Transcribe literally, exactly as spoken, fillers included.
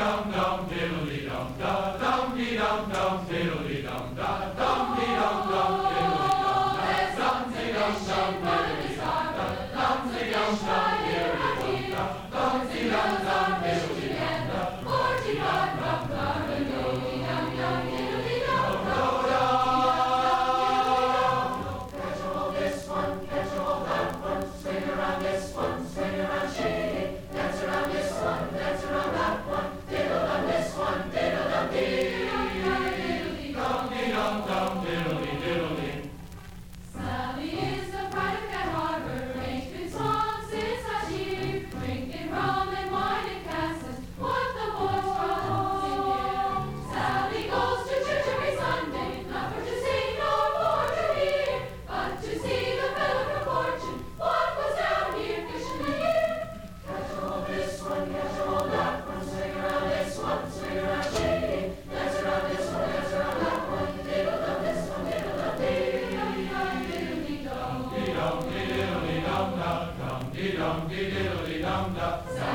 dum dum diddly dum da dum dee dum dum diddly dum da dum dee dum dum diddly dum da dum dee dum dum diddly dum da dum dee dum dum diddly dum da dum dee dum dum diddly dum da forty dum dum dum diddly dum dum diddly dum dum dum. Catch a hold this one, catch a hold that one, swing around this one, swing around shady, dance around this one, dance around that one, diddle on this one, diddle on dee. Dum dee dum dum diddly diddly. Sally is the pride of Cat Harbor, ain't been song since last year. Drinking rum and wine and cassis, what the boys brought home. Sally goes to church every Sunday, not for to sing nor for to hear, but to see the fellow from Fortune, what was down here fishing the year. Catch a hold this one, catch a hold that one, swing around this one, swing around shady, dance around this one, dance around that one, diddle on this one, diddle on dee. Dum dee dum dee diddly dum da dum dee dum dee diddly dum da.